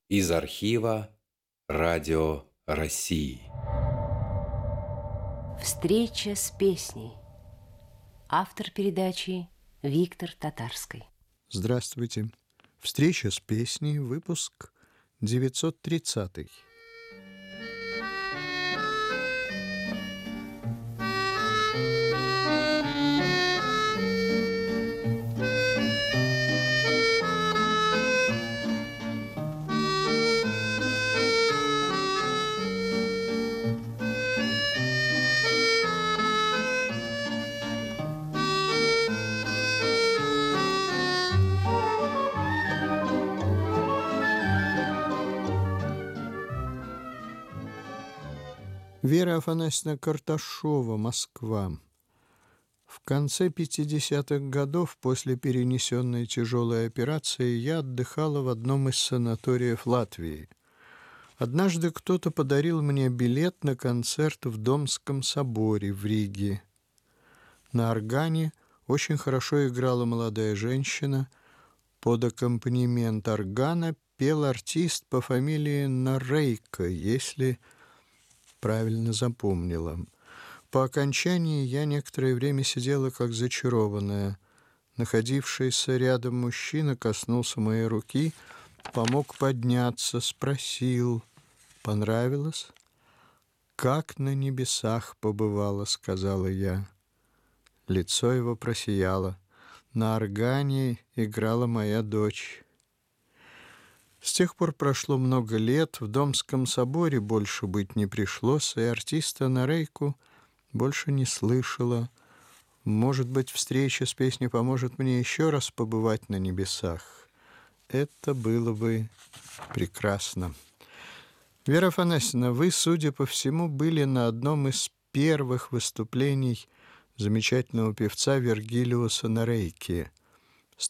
Из архива Радио России. Встреча с песней. Автор передачи Виктор Татарский. Здравствуйте. Встреча с песней, выпуск 930. Вера Афанасьевна Карташова, Москва. В конце 50-х годов после перенесенной тяжелой операции я отдыхала в одном из санаториев Латвии. Однажды кто-то подарил мне билет на концерт в Домском соборе в Риге. На органе очень хорошо играла молодая женщина. Под аккомпанемент органа пел артист по фамилии Нарейко, если правильно запомнила. По окончании я некоторое время сидела как зачарованная. Находившийся рядом мужчина коснулся моей руки, помог подняться, спросил: «Понравилось?» «Как на небесах побывала», — сказала я. Лицо его просияло. На органе играла моя дочь. С тех пор прошло много лет, в Домском соборе больше быть не пришлось, и артиста Нарейку больше не слышала. Может быть, встреча с песней поможет мне еще раз побывать на небесах. Это было бы прекрасно. Вера Афанасьевна, вы, судя по всему, были на одном из первых выступлений замечательного певца Вергилиуса Нарейки. С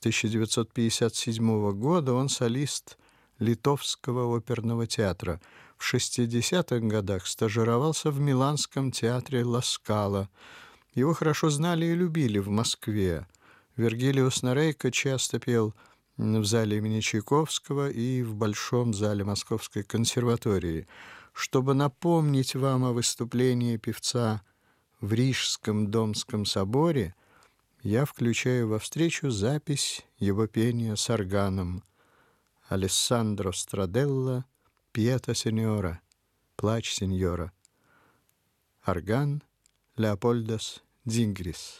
1957 года он солист Литовского оперного театра. В 60-х годах стажировался в Миланском театре Ла Скала. Его хорошо знали и любили в Москве. Вергилиус Нарейко часто пел в зале имени Чайковского и в Большом зале Московской консерватории. Чтобы напомнить вам о выступлении певца в Рижском Домском соборе, я включаю во встречу запись его пения с органом. Алессандро Страделла, «Пьета сеньора», «Плач сеньора». Орган Леопольдос Дзингрис.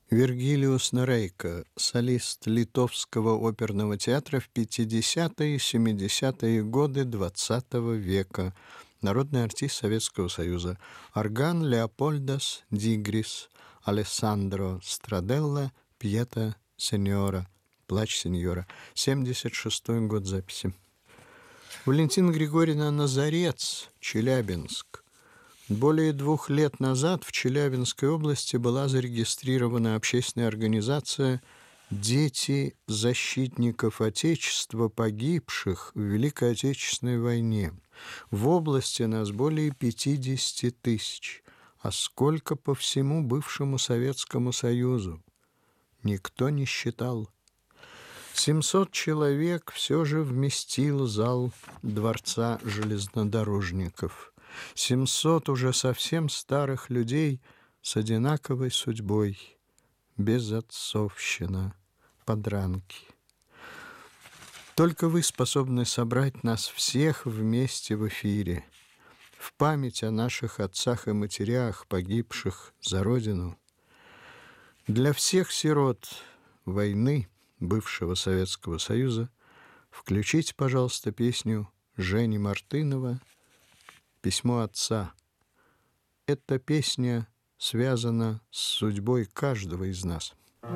Вергилиус Норейко, солист Литовского оперного театра в 50-е и 70-е годы XX века, народный артист Советского Союза. Орган Леопольдас Дигрис, Алессандро Страделла, Пьета Сеньора, Плач сеньора, 76-й год записи. Валентина Григорьевна Назарец, Челябинск. Более 2 лет назад в Челябинской области была зарегистрирована общественная организация «Дети защитников Отечества, погибших в Великой Отечественной войне». В области нас более 50 тысяч, а сколько по всему бывшему Советскому Союзу? Никто не считал. 700 человек все же вместил зал Дворца железнодорожников. 700 уже совсем старых людей с одинаковой судьбой. Безотцовщина, подранки. Только вы способны собрать нас всех вместе в эфире, в память о наших отцах и матерях, погибших за Родину. Для всех сирот войны бывшего Советского Союза включите, пожалуйста, песню Жени Мартынова «Письмо отца». Эта песня связана с судьбой каждого из нас.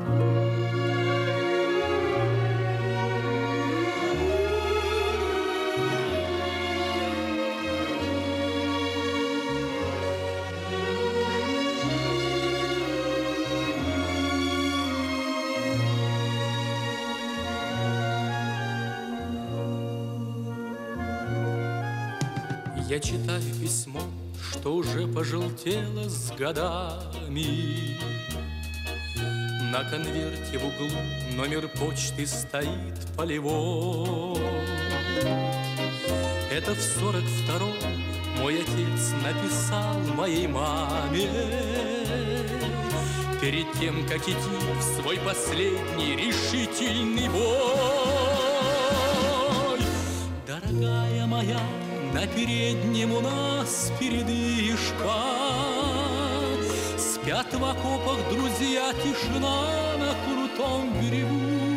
Я читаю письмо, что уже пожелтело с годами. На конверте в углу номер почты стоит полевой. Это в 42-м мой отец написал моей маме перед тем, как идти в свой последний решительный бой. Дорогая моя, на переднем у нас передышка. Спят в окопах друзья, тишина на крутом берегу.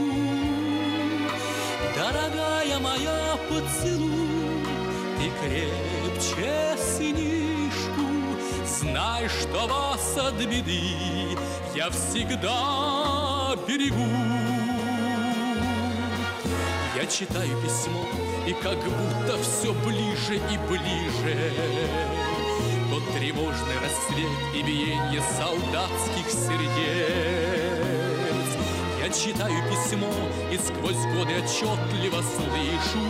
Дорогая моя, поцелуй ты крепче сынишку. Знай, что вас от беды я всегда берегу. Я читаю письмо, и как будто все ближе и ближе тот тревожный рассвет и биение солдатских сердец. Я читаю письмо, и сквозь годы отчетливо слышу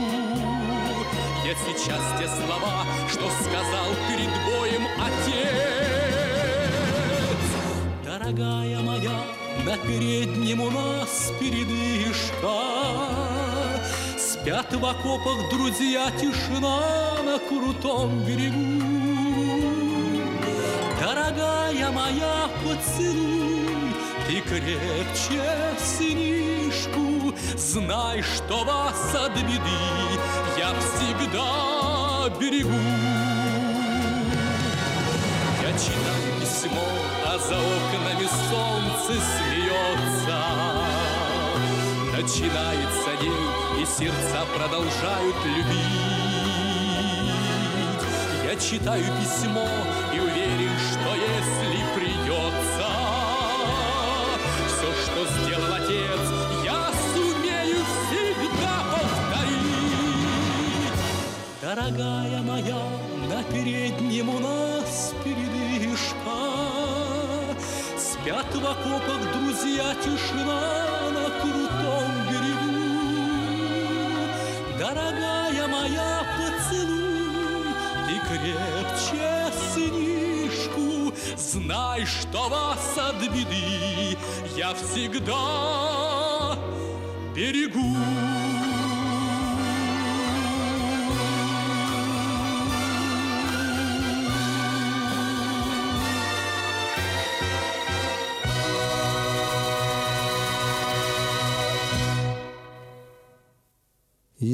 я сейчас те слова, что сказал перед боем отец. Дорогая моя, на переднем у нас передышка. Спят в окопах друзья, тишина на крутом берегу. Дорогая моя, поцелуй ты крепче сынишку. Знай, что вас от беды я всегда берегу. Я читаю письмо, а за окнами солнце смеется. Начинается день, и сердца продолжают любить. Я читаю письмо и уверен, что если придется, все, что сделал отец, я сумею всегда повторить. Дорогая моя, на переднем у нас передышка. Спят в окопах друзья, тишина на крутом берегу. Дорогая моя, поцелуй ты крепче сынишку. Знай, что вас от беды я всегда берегу.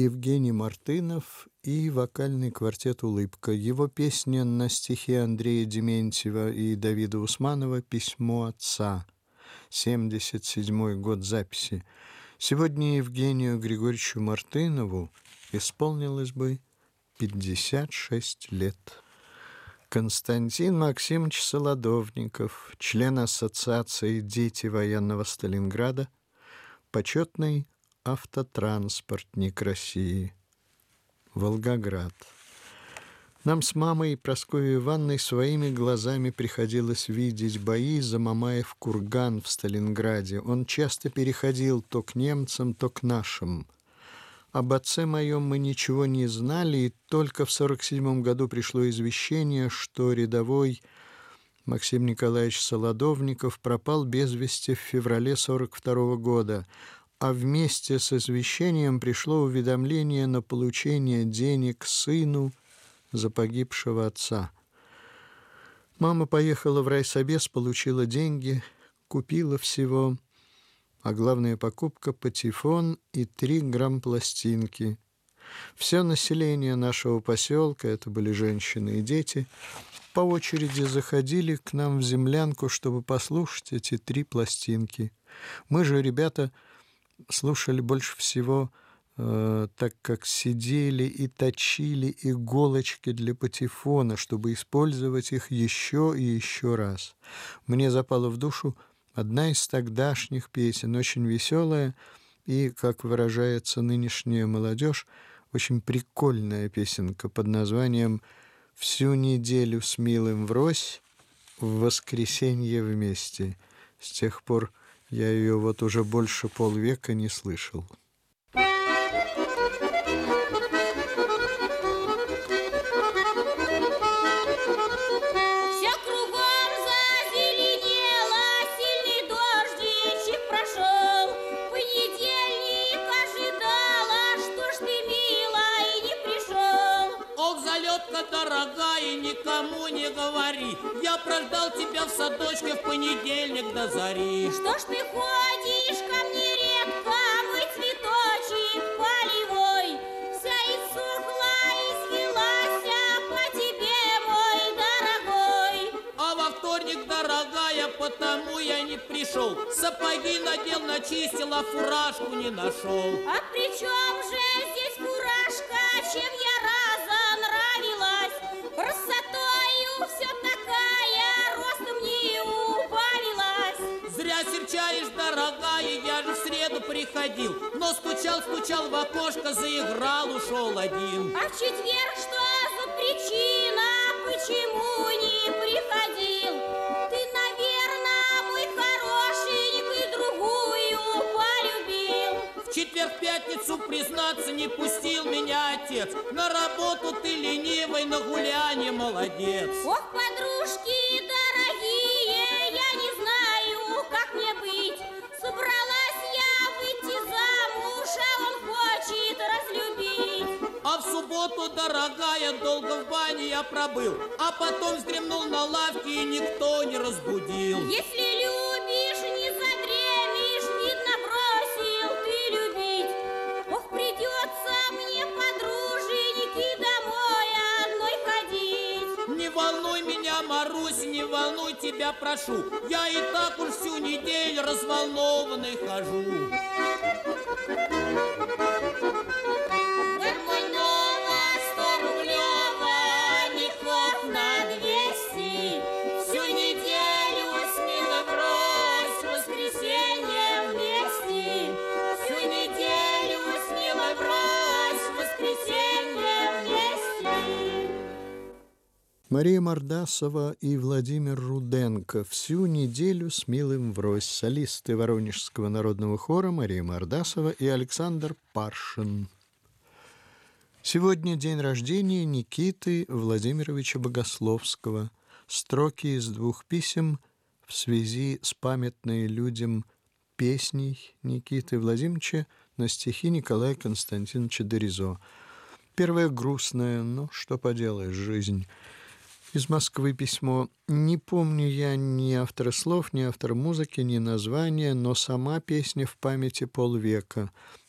Евгений Мартынов и вокальный квартет «Улыбка». Его песня на стихи Андрея Дементьева и Давида Усманова «Письмо отца», 1977 год записи. Сегодня Евгению Григорьевичу Мартынову исполнилось бы 56 лет. Константин Максимович Солодовников, член Ассоциации «Дети военного Сталинграда», почетный автотранспортник России. Волгоград. Нам с мамой и Прасковьей Ивановной своими глазами приходилось видеть бои за Мамаев курган в Сталинграде. Он часто переходил то к немцам, то к нашим. Об отце моем мы ничего не знали, и только в 1947 году пришло извещение, что рядовой Максим Николаевич Солодовников пропал без вести в феврале 1942 года, а вместе с извещением пришло уведомление на получение денег сыну за погибшего отца. Мама поехала в райсобес, получила деньги, купила всего, а главная покупка — патефон и 3 грампластинки. Все население нашего поселка, это были женщины и дети, по очереди заходили к нам в землянку, чтобы послушать эти 3 пластинки. Мы же, ребята, слушали больше всего, так как сидели и точили иголочки для патефона, чтобы использовать их еще и еще раз. Мне запала в душу одна из тогдашних песен, очень веселая и, как выражается нынешняя молодежь, очень прикольная песенка под названием «Всю неделю с милым врозь, в воскресенье вместе». С тех пор я ее вот уже больше полвека не слышал. Дорогая, никому не говори, я прождал тебя в садочке в понедельник до зари. Что ж ты ходишь ко мне редко, мой цветочек полевой? Вся иссохла, извелась по тебе, мой дорогой. А во вторник, дорогая, потому я не пришел. Сапоги надел, начистил, а фуражку не нашел. А при чем же здесь фуражка, чем я разонравилась? Красотою все такая, ростом не убавилась. Зря серчаешь, дорогая, я же в среду приходил, но стучал в окошко, заиграл, ушел один. А в четверг что за причина, почему не приходил? Ты, наверное, мой хорошенький, другую полюбил. В четверг-пятницу, признаться, не пустил меня отец. На работу ты ленивый, на гулянье молодец. Ох, подружки дорогие, я не знаю, как мне быть. Собралась я выйти замуж, а он хочет разлюбить. А в субботу, дорогая, долго в бане я пробыл, а потом вздремнул на лавке, и никто не разбудил. Если любишь, не задремишь, видно, бросил ты любить. Ох, придется мне, подруженьки, домой одной ходить. Не волнуй меня, Марусь, не волнуй тебя, прошу, я и так уж всю неделю разволнованный хожу. Гармонёва 100-рублёва, мехов на 200. Всю неделю с милым врозь, в воскресенье вместе. Всю неделю с милым врозь, в воскресенье вместе. Мария Мордасова и Владимир Руденко. Всю неделю с милым врозь. Солисты Воронежского народного хора Мария Мордасова и Александр Паршин. Сегодня день рождения Никиты Владимировича Богословского. Строки из 2 писем в связи с памятной людям песней Никиты Владимировича на стихи Николая Константиновича Доризо. Первое грустное, но что поделаешь, жизнь. Из Москвы письмо. Не помню я ни автора слов, ни автора музыки, ни названия, но сама песня в памяти полвека.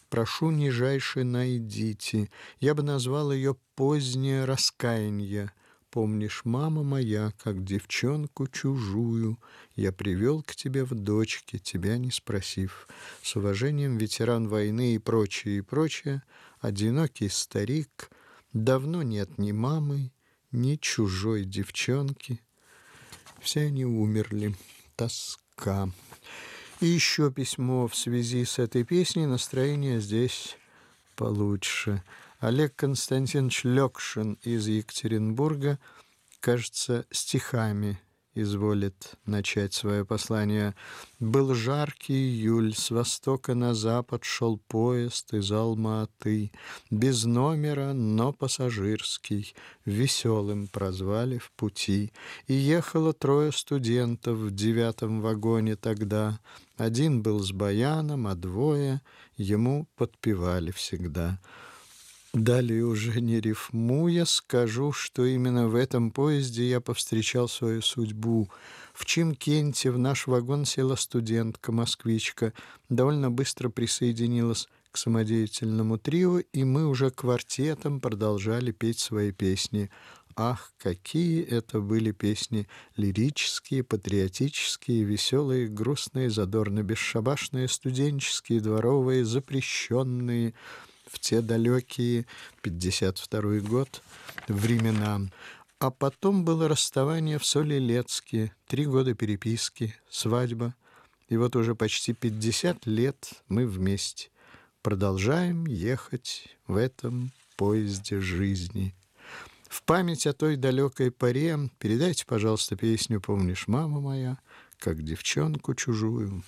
Прошу нижайше найдите. Я бы назвал ее «Позднее раскаяние». Помнишь, мама моя, как девчонку чужую, я привел к тебе в дочке, тебя не спросив. С уважением, ветеран войны и прочее, и прочее. Одинокий старик, давно нет ни мамы, ни чужой девчонки. Все они умерли. Тоска. И еще письмо в связи с этой песней. Настроение здесь получше. Олег Константинович Лёкшин из Екатеринбурга, кажется, стихами изволит начать свое послание. «Был жаркий июль, с востока на запад шел поезд из Алма-Аты, без номера, но пассажирский, веселым прозвали в пути. И ехало 3 студентов в 9 вагоне тогда. Один был с баяном, а 2 ему подпевали всегда». Далее, уже не рифмуя, скажу, что именно в этом поезде я повстречал свою судьбу. В Чимкенте в наш вагон села студентка-москвичка, довольно быстро присоединилась к самодеятельному трио, и мы уже квартетом продолжали петь свои песни. Ах, какие это были песни! Лирические, патриотические, веселые, грустные, задорно-бесшабашные, студенческие, дворовые, запрещенные в те далекие 52-й год времена. А потом было расставание в Солилецке, 3 года переписки, свадьба. И вот уже почти 50 лет мы вместе продолжаем ехать в этом поезде жизни. В память о той далекой поре передайте, пожалуйста, песню «Помнишь, мама моя, как девчонку чужую».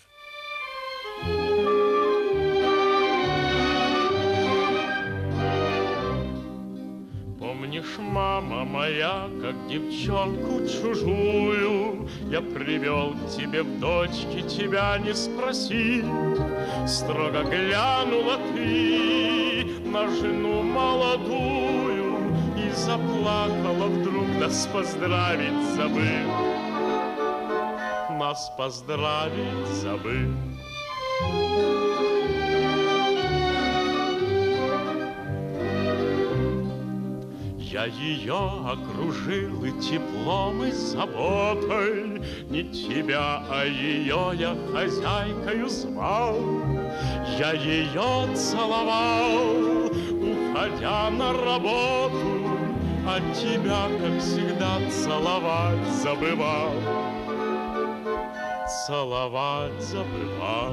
Помнишь, мама моя, как девчонку чужую я привел к тебе в дочки, тебя не спросив. Строго глянула ты на жену молодую и заплакала вдруг, нас поздравить забыв. Нас поздравить забыв. Я ее окружил и теплом, и заботой, не тебя, а ее я хозяйкою звал. Я ее целовал, уходя на работу, а тебя, как всегда, целовать забывал. Целовать забывал.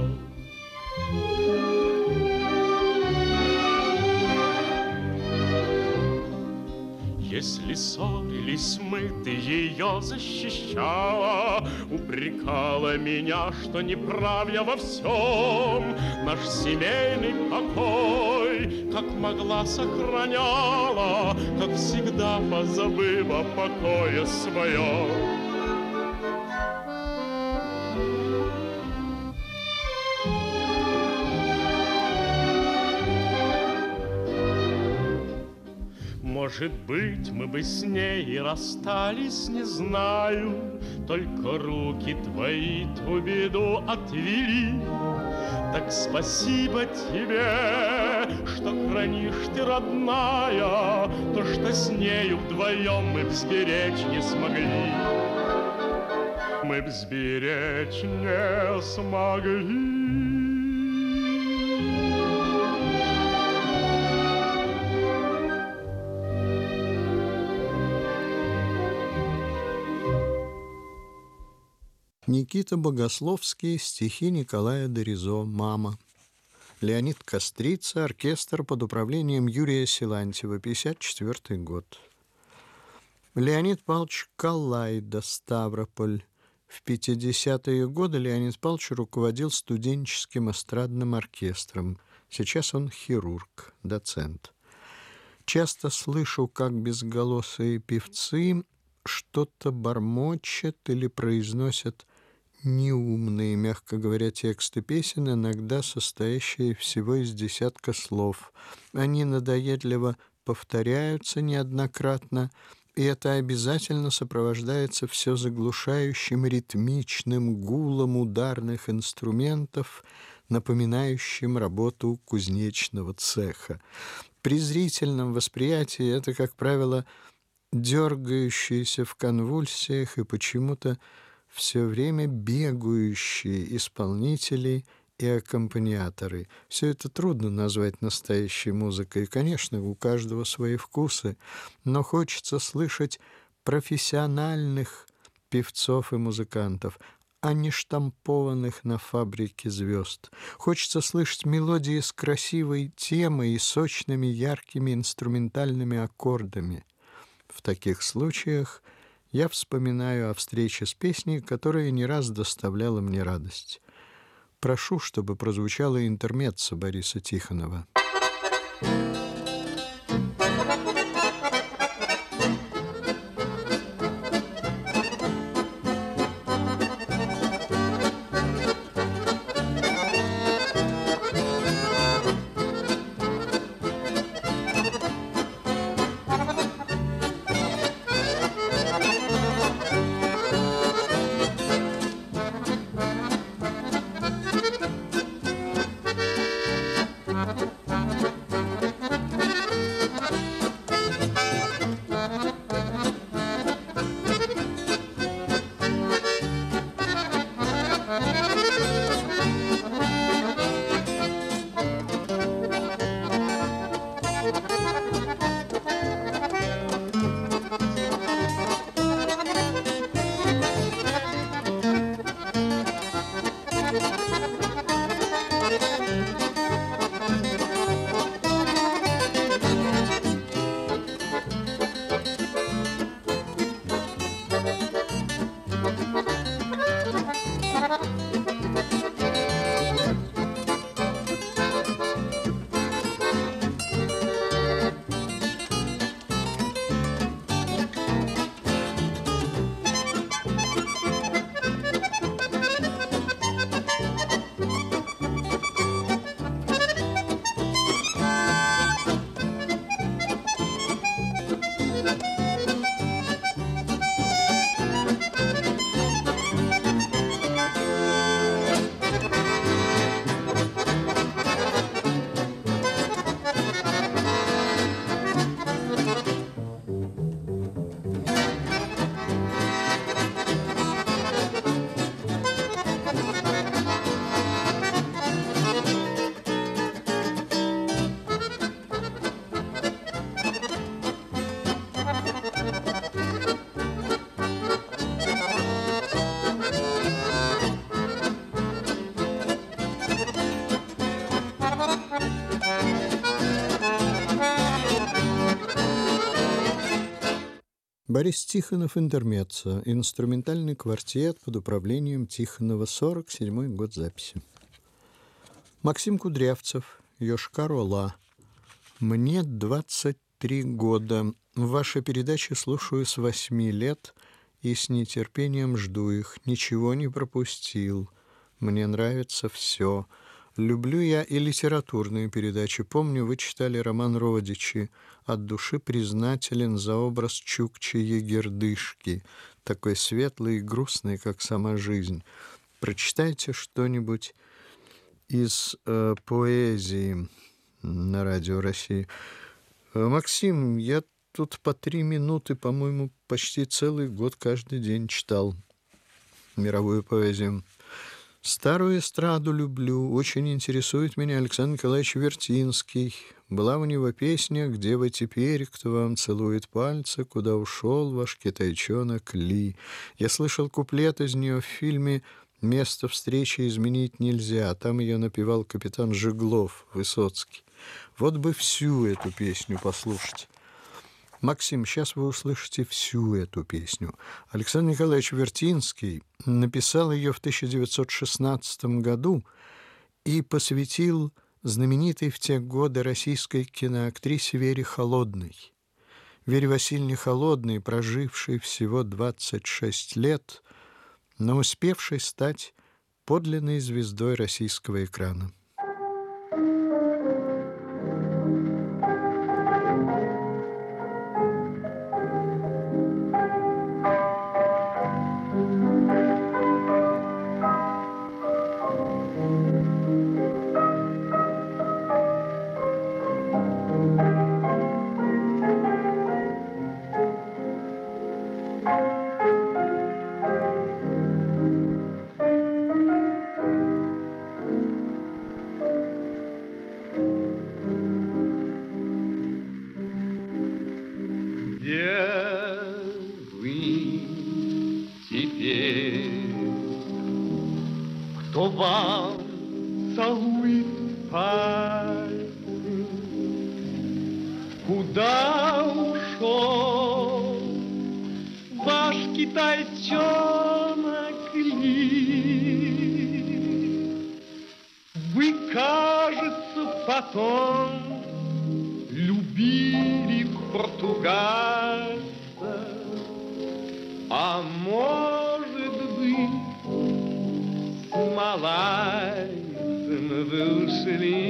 Если ссорились мы, ты ее защищала, упрекала меня, что не прав я во всем. Наш семейный покой, как могла, сохраняла, как всегда, позабыв о покое своем. Может быть, мы бы с ней и расстались, не знаю, только руки твои ту беду отвели. Так спасибо тебе, что хранишь ты, родная, то, что с нею вдвоем мы б сберечь не смогли. Мы б сберечь не смогли. Никита Богословский, стихи Николая Доризо «Мама». Леонид Кострица, оркестр под управлением Юрия Силантьева, 1954 год. Леонид Павлович Калайда, Ставрополь. В 50-е годы Леонид Павлович руководил студенческим эстрадным оркестром. Сейчас он хирург, доцент. Часто слышу, как безголосые певцы что-то бормочет или произносят неумные, мягко говоря, тексты песен, иногда состоящие всего из десятка слов. Они надоедливо повторяются неоднократно, и это обязательно сопровождается все заглушающим ритмичным гулом ударных инструментов, напоминающим работу кузнечного цеха. При зрительном восприятии это, как правило, дергающиеся в конвульсиях и почему-то все время бегающие исполнители и аккомпаниаторы. Все это трудно назвать настоящей музыкой. Конечно, у каждого свои вкусы, но хочется слышать профессиональных певцов и музыкантов, а не штампованных на фабрике звезд. Хочется слышать мелодии с красивой темой и сочными, яркими инструментальными аккордами. В таких случаях я вспоминаю о встрече с песней, которая не раз доставляла мне радость. Прошу, чтобы прозвучало интермеццо Бориса Тихонова. Борис Тихонов, интермеццо. Инструментальный квартет под управлением Тихонова. 47-й год записи. Максим Кудрявцев, Йошкар-Ола. Мне 23 года. Ваши передачи слушаю с 8 лет и с нетерпением жду их. Ничего не пропустил. Мне нравится все. Люблю я и литературные передачи. Помню, вы читали роман Родичи. От души признателен за образ Чукчи-Егердышки, такой светлый и грустный, как сама жизнь. Прочитайте что-нибудь из поэзии на Радио России. Максим, я тут по 3 минуты, по-моему, почти целый год каждый день читал мировую поэзию. Старую эстраду люблю, очень интересует меня Александр Николаевич Вертинский. Была у него песня «Где вы теперь, кто вам целует пальцы, куда ушел ваш китайчонок Ли». Я слышал куплет из нее в фильме «Место встречи изменить нельзя». Там ее напевал капитан Жиглов, Высоцкий. Вот бы всю эту песню послушать. Максим, сейчас вы услышите всю эту песню. Александр Николаевич Вертинский написал ее в 1916 году и посвятил знаменитой в те годы российской киноактрисе Вере Холодной. Вере Васильевне Холодной, прожившей всего 26 лет, но успевшей стать подлинной звездой российского экрана. кто вам целует пальцы. Куда ушел ваш китайчонок Ли? Вы, кажется, потом любили португальца, а может быть, с малайцем вы ушли.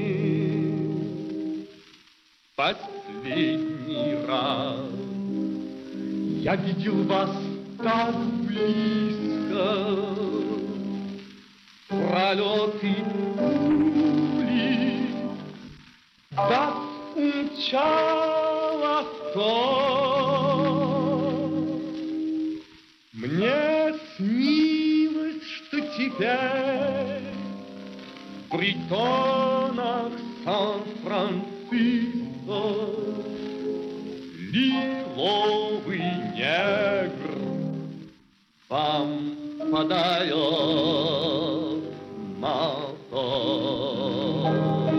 Последний раз я видел вас так близко, пролеты пули, да умчало то. Мне снилось, что теперь в притонах Сан-Франциско лиловый негр вам подает мотор.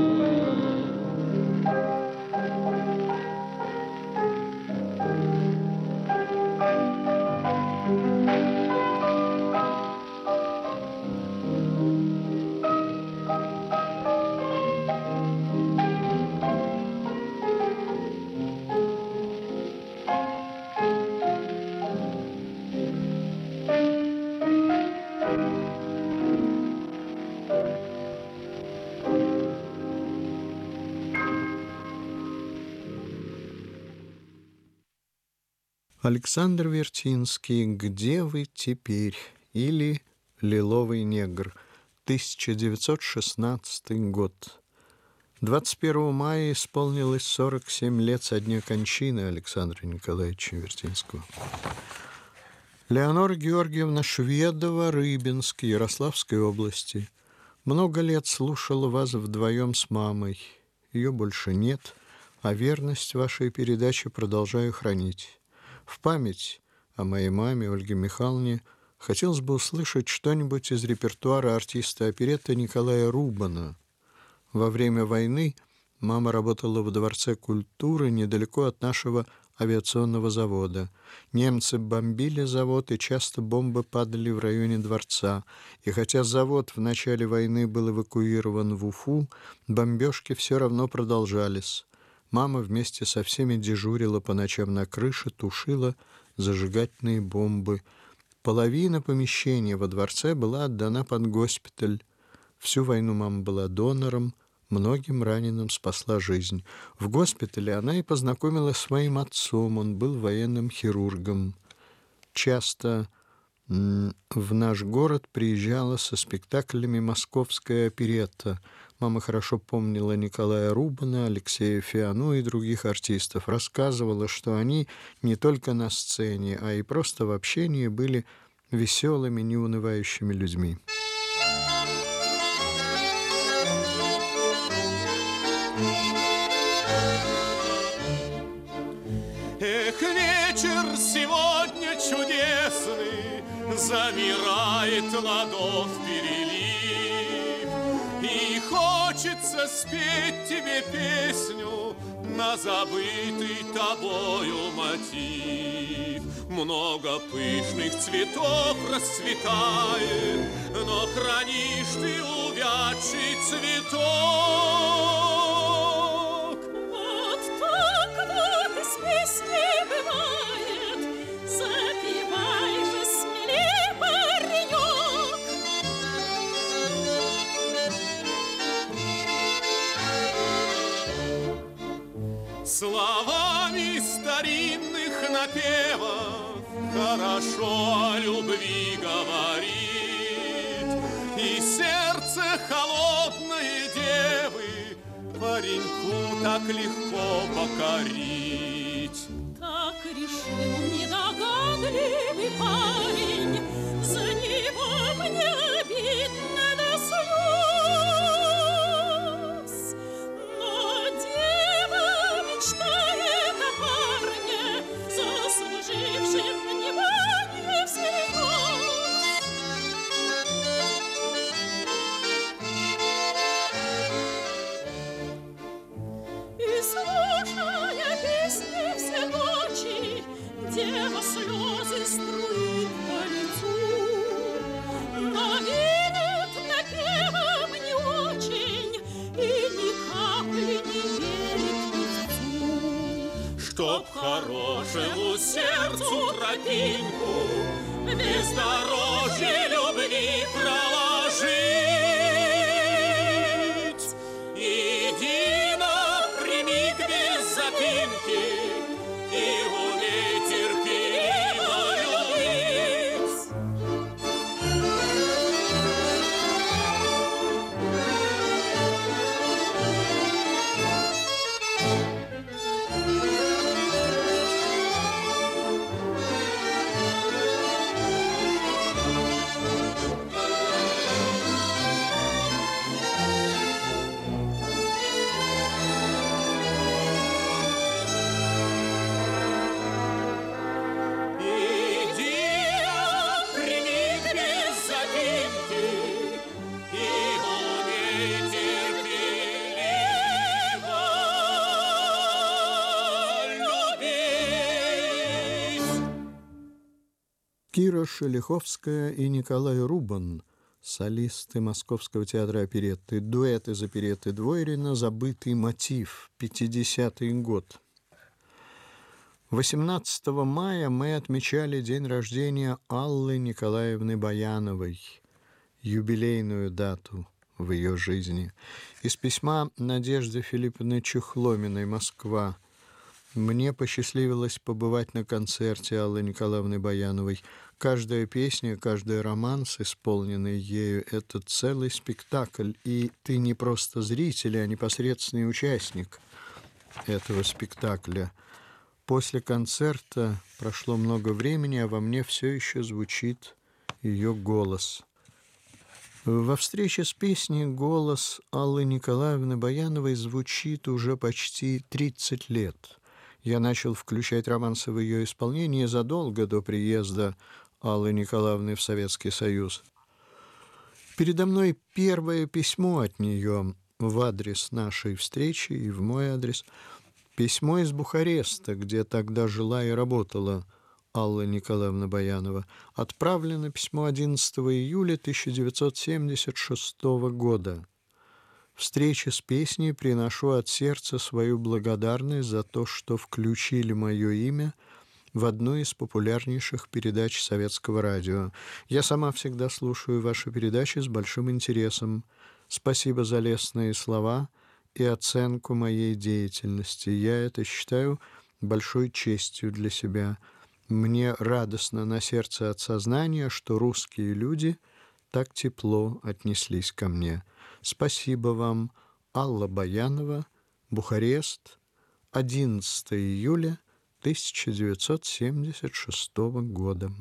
Александр Вертинский «Где вы теперь?» или «Лиловый негр», 1916 год. 21 мая исполнилось 47 лет со дня кончины Александра Николаевича Вертинского. Леонора Георгиевна Шведова, Рыбинск, Ярославской области. Много лет слушала вас вдвоем с мамой. Ее больше нет, а верность вашей передаче продолжаю хранить. В память о моей маме Ольге Михайловне хотелось бы услышать что-нибудь из репертуара артиста оперетты Николая Рубана. Во время войны мама работала в Дворце культуры недалеко от нашего авиационного завода. Немцы бомбили завод, и часто бомбы падали в районе дворца. И хотя завод в начале войны был эвакуирован в Уфу, бомбежки все равно продолжались. Мама вместе со всеми дежурила по ночам на крыше, тушила зажигательные бомбы. Половина помещения во дворце была отдана под госпиталь. Всю войну мама была донором, многим раненым спасла жизнь. В госпитале она и познакомилась с моим отцом, он был военным хирургом. Часто в наш город приезжала со спектаклями московская оперетта. Мама хорошо помнила Николая Рубана, Алексея Фиану и других артистов. Рассказывала, что они не только на сцене, а и просто в общении были веселыми, неунывающими людьми. Эх, вечер сегодня чудесный, замирает ладов перелив, и хочется спеть тебе песню на забытый тобою мотив. Много пышных цветов расцветает, но хранишь ты увядший цветок. Вот так вот из песни бывает, запевай же смелей, паренек. Словами старинных напевов хорошо о любви говорит, и сердце холодной девы пареньку так легко покорить. Так решил недогадливый парень, за него мне обидно до слез. Но дева мечтает о парне, заслужившем внимание всерьез. чтоб хорошему сердцу тропинку бездорожье любви проложить. Иди напрямик без запинки и умей терпеливо любить. Кира Шелиховская и Николай Рубан, солисты Московского театра оперетты, дуэт из оперетты Двойрина «Забытый мотив», 50-й год. 18 мая мы отмечали день рождения Аллы Николаевны Баяновой, юбилейную дату в ее жизни. Из письма Надежды Филипповны Чехломиной, Москва. Мне посчастливилось побывать на концерте Аллы Николаевны Баяновой. Каждая песня, каждый романс, исполненный ею, — это целый спектакль, и ты не просто зритель, а непосредственный участник этого спектакля. После концерта прошло много времени, а во мне все еще звучит ее голос. Во встрече с песней голос Аллы Николаевны Баяновой звучит уже почти 30 лет. Я начал включать романсы в ее исполнение задолго до приезда Аллы Николаевны в Советский Союз. Передо мной первое письмо от нее в адрес нашей встречи и в мой адрес. Письмо из Бухареста, где тогда жила и работала Алла Николаевна Баянова. Отправлено письмо 11 июля 1976 года. Встрече с песней приношу от сердца свою благодарность за то, что включили мое имя в одну из популярнейших передач советского радио. Я сама всегда слушаю ваши передачи с большим интересом. Спасибо за лестные слова и оценку моей деятельности. Я это считаю большой честью для себя. Мне радостно на сердце от сознания, что русские люди так тепло отнеслись ко мне. Спасибо вам, Алла Баянова, Бухарест, 11 июля 1976 года.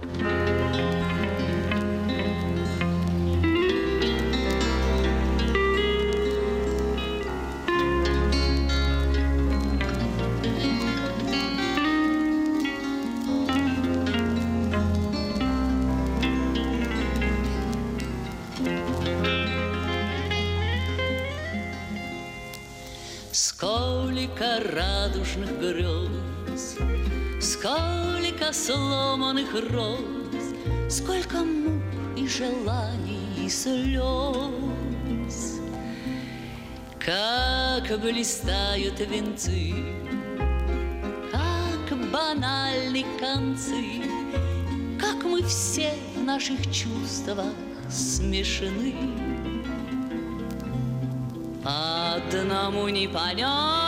Сколько радужных грез, сколько сломанных роз, сколько мук и желаний и слез. Как блистают венцы, как банальны концы, как мы все в наших чувствах смешаны. Одному не понять,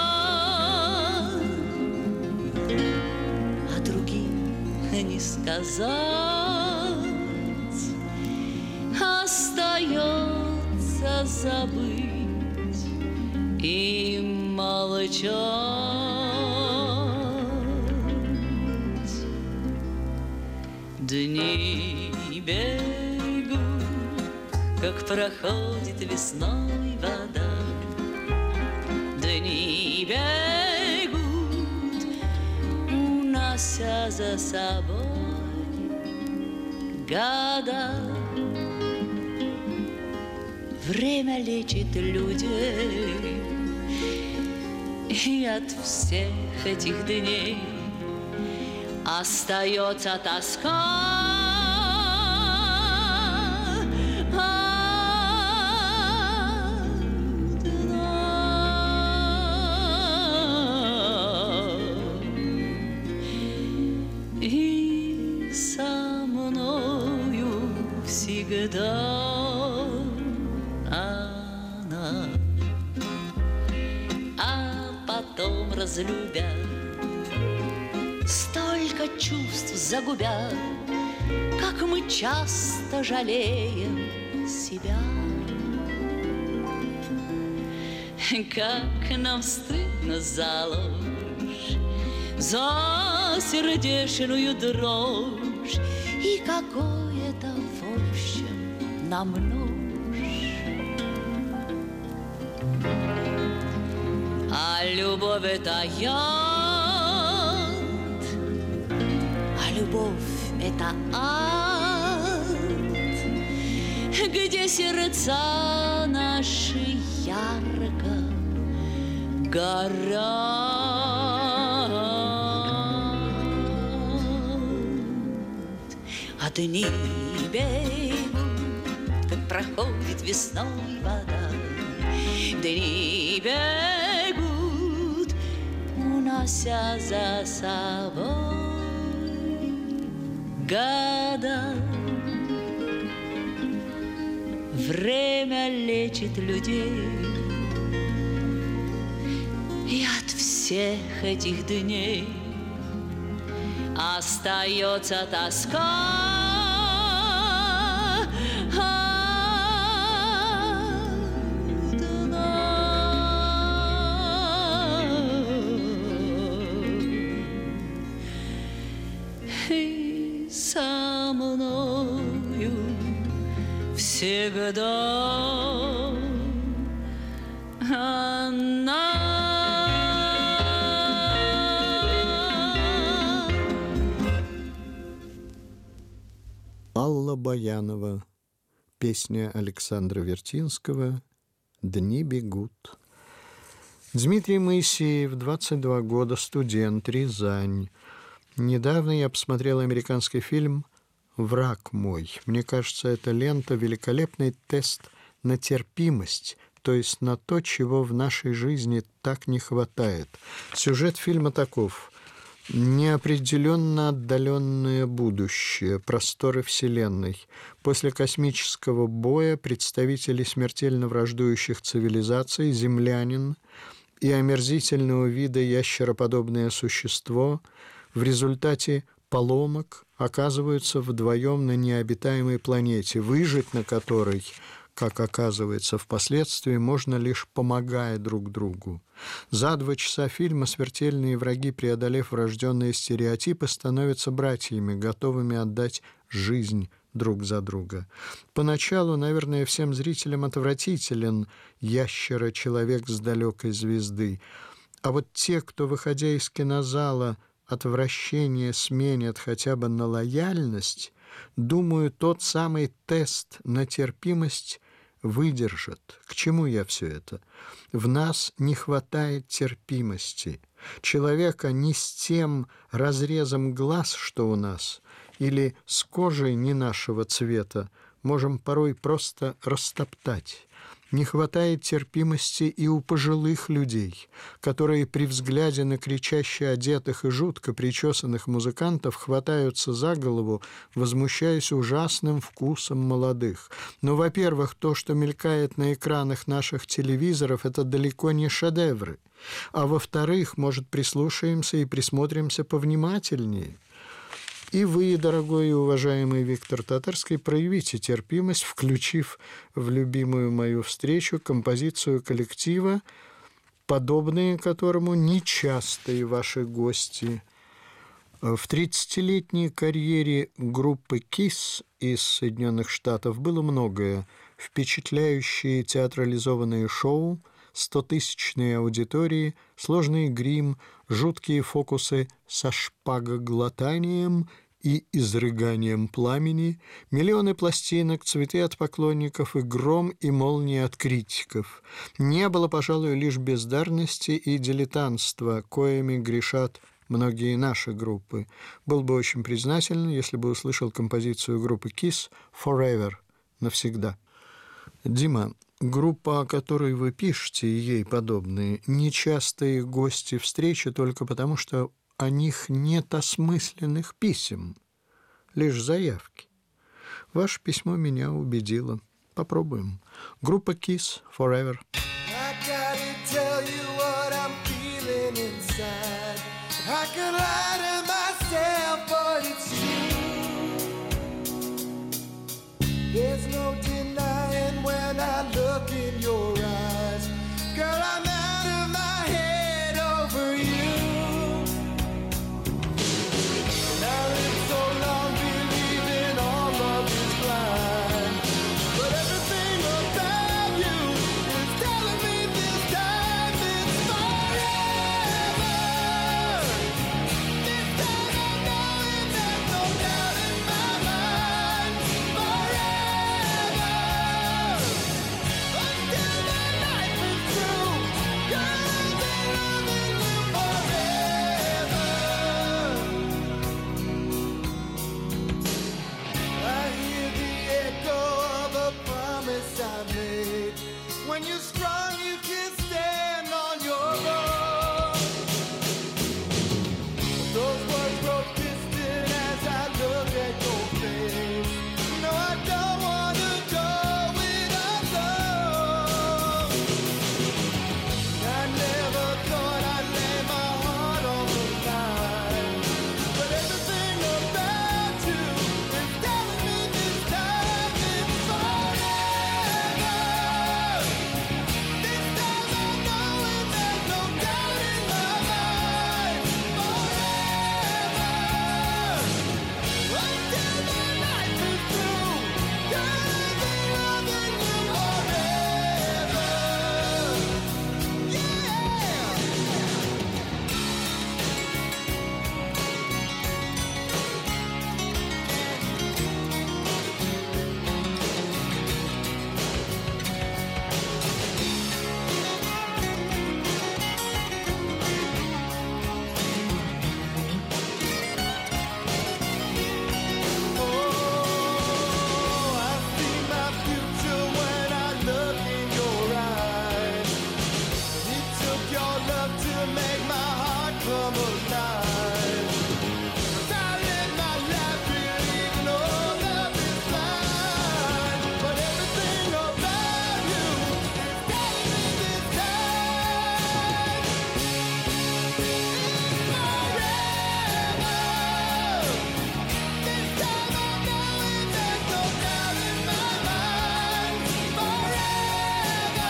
а другим не сказать. Остается забыть и молчать. Дни бегут, как проходит весной вода. Дни бегут, унося за собой года. Время лечит людей, и от всех этих дней остается тоска. всегда она. А потом разлюбя, столько чувств загубя, как мы часто жалеем себя. Как нам стыдно за ложь, за сердечную дрожь, и какое-то в общем нам нож. А любовь это яд, а любовь это ад, где сердца наши ярко горят. А дни бегут, как проходит весной вода. Дни бегут, унося за собой года. Время лечит людей, и от всех этих дней остается тоска. И со мною всегда она. Алла Баянова. Песня Александра Вертинского «Дни бегут». Дмитрий Моисеев, 22 года, студент, Рязань. Недавно я посмотрел американский фильм «Враг мой». Мне кажется, эта лента – великолепный тест на терпимость, то есть на то, чего в нашей жизни так не хватает. Сюжет фильма таков. Неопределенно отдаленное будущее, просторы Вселенной. После космического боя представители смертельно враждующих цивилизаций, землянин и омерзительного вида ящероподобное существо в результате поломок оказываются вдвоем на необитаемой планете, выжить на которой, как оказывается впоследствии, можно лишь помогая друг другу. За 2 часа фильма смертельные враги, преодолев врожденные стереотипы, становятся братьями, готовыми отдать жизнь друг за друга. Поначалу, наверное, всем зрителям отвратителен ящера-человек с далекой звезды. А вот те, кто, выходя из кинозала, отвращение сменят хотя бы на лояльность, думаю, тот самый тест на терпимость выдержат. К чему я все это? В нас не хватает терпимости. Человека не с тем разрезом глаз, что у нас, или с кожей не нашего цвета, можем порой просто растоптать. Не хватает терпимости и у пожилых людей, которые при взгляде на кричаще одетых и жутко причесанных музыкантов хватаются за голову, возмущаясь ужасным вкусом молодых. Но, во-первых, то, что мелькает на экранах наших телевизоров, это далеко не шедевры. А во-вторых, может, прислушаемся и присмотримся повнимательнее. И вы, дорогой и уважаемый Виктор Татарский, проявите терпимость, включив в любимую мою встречу композицию коллектива, подобные которому нечастые ваши гости. В 30-летней карьере группы KISS из Соединенных Штатов было многое. Впечатляющие театрализованные шоу, 100-тысячные аудитории, сложный грим, жуткие фокусы со шпагоглотанием и изрыганием пламени, миллионы пластинок, цветы от поклонников и гром и молнии от критиков. Не было, пожалуй, лишь бездарности и дилетантства, коими грешат многие наши группы. Был бы очень признателен, если бы услышал композицию группы KISS «Forever» — «Навсегда». Дима, группа, о которой вы пишете, и ей подобные, нечастые гости встречи только потому, что о них нет осмысленных писем, лишь заявки. Ваше письмо меня убедило. Попробуем. Группа Kiss, Forever. I gotta tell you what I'm feeling inside. I could lie to myself, but it's true. There's no denying when I look in your eyes. Girl, I'm out of my head over you. And I lived so long believing all love is blind. But everything about you is telling me this time it's forever. This time I'm knowing there's no doubt in my mind. Forever. Until my life is through, girl, I'll be loving you forever. I hear the echo of a promise I made. When you're strong, you can stand on your own. Those words grow distant as I look at your face. No, I don't want to go it alone. I never thought I'd lay my heart on the line. But everything about you is telling me this time it's forever. This time I know it, there's no doubt in my mind. Forever. Until my life is through, girl, I'll be loving you forever. Yeah. Oh, I see my future when I look in your eyes. It took your love to make my heart come alive. I live my life believing all love is blind. But everything about you is telling me this time it's forever. This time I know it, there's no doubt in my mind. Forever.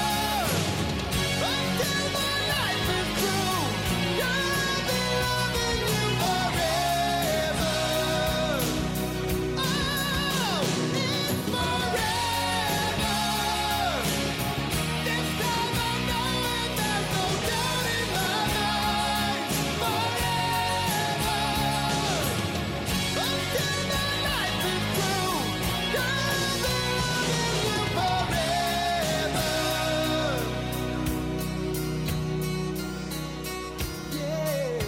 Until my life is through, girl, I'll be loving you forever. Oh, it's forever. This time I know it, there's no doubt in my mind. Forever. Until my life is through, girl, I'll be loving you forever. Yeah.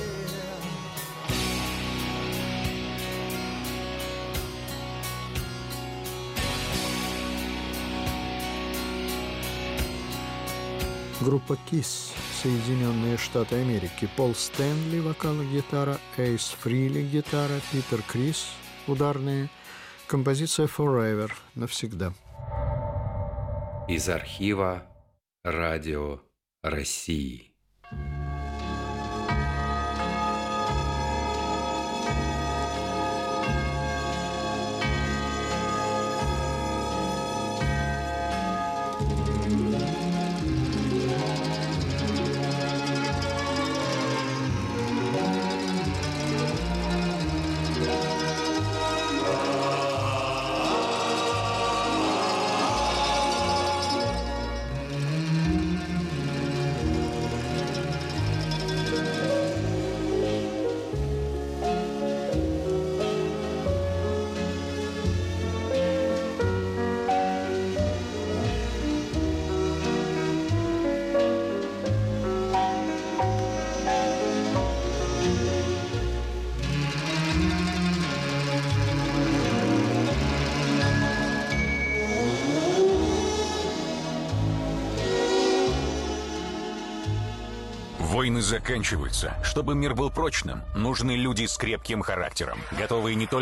Группа Kiss, Соединенные Штаты Америки. Пол Стэнли, вокал и гитара, Эйс Фрили, гитара, Питер Крис, ударные. Композиция Forever, навсегда. Из архива Радио России. Войны заканчиваются. Чтобы мир был прочным, нужны люди с крепким характером, готовые не только